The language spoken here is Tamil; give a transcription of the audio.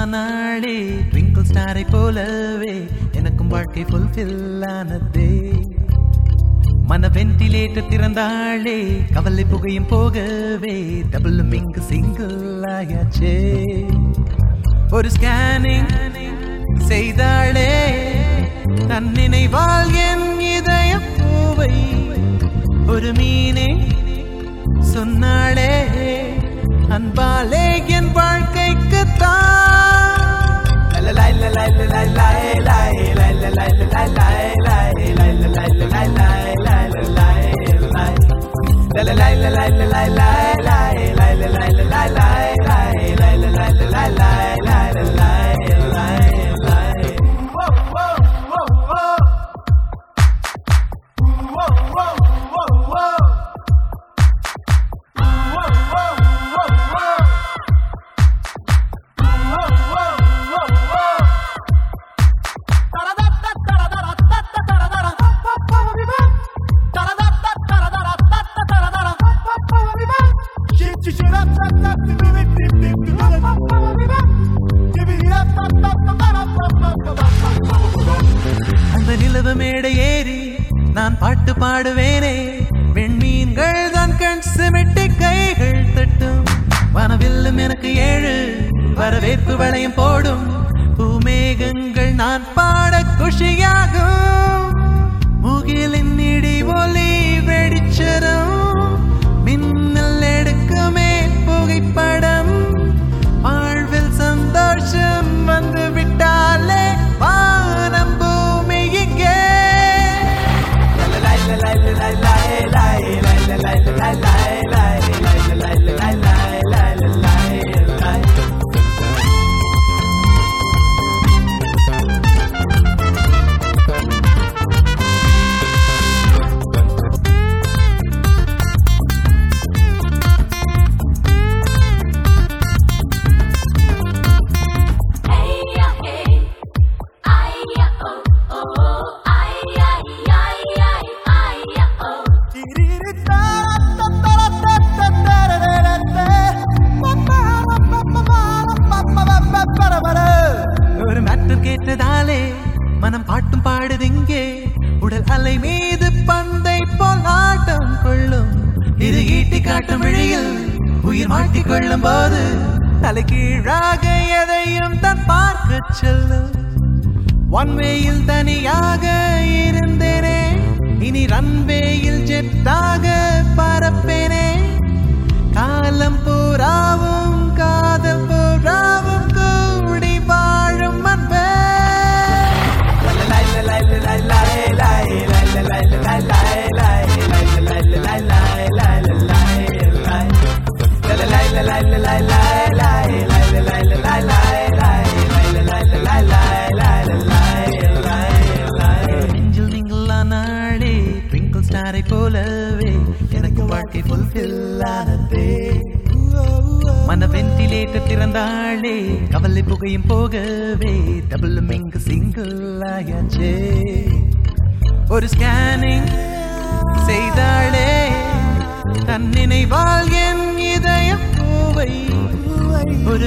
ஆனாளே ட்விங்கிள் ஸ்டாரை போலவே எனக்கும் வாழ்க்கை ஃபுல்ஃபில் ஆனதே. மன வென்டிலேட்டர் திறந்தாளே கவலை புகையும் போகவே டபுளும் இங்கு சிங்கிள் ஆயாச்சே. ஒரு ஸ்கேனிங் செய்தாளே தன் நினைவால் என் இதய பூவை ஒரு மீனே சொன்னாளே அன்பாலே என் வாழ்க்கைக்கு அந்த நிலவு மேடை ஏறி நான் பாட்டு பாடுவேனே. வெண்மீன்கள் தான் கண் சிமிட்டி கைகள் தட்டும். வனவில்லும் எனக்கு 7 வரவேற்பு வளையம் போடும். பூமேகங்கள் நான் பாட குஷியாகும். முகிலின் இடி ஒலி வெடிச்சரம் மின்னல் எடுக்குமே புகைப்படம். வாழ்வில் சந்தோஷம் வந்து விட்டாலே வானம் பூமி இங்கே. ஒரு மேட்டர் கேட்டதாலே மனம் பாட்டும் பாடுதிங்கே. உடல் அலை மீது பந்தை போல் ஆட்டம் கொள்ளும். இது ஈட்டி காட்டும் விழியில் உயிர் மாட்டிக்கொள்ளும் போது தலை கீழாக எதையும் தான் பார்க்க செல்லும். ஒன்வேயில் தனியாக இருந்தேனே இனி ரன்வேயில் ஜெட்டாக பறப்பேனே. காலம் பூராவும் காதல் பூராவும் கூடி வாழும் அன்பே. நெஞ்சில் நீங்கள் ஆனாளே ட்விங்கிள் ஸ்டாரை போலவே எனக்கு வாழ்க்கை ஃபுல்ஃபில் ஆனதே. மன வென்டிலேட்டர் திறந்தாளே கவலை புகையும் போகவே டபுளும் இங்கு சிங்கிள் ஆயாச்சே. ஒரு ஸ்கேனிங் செய்தாளே தன் நினைவால் என் இதய பூவை ஒரு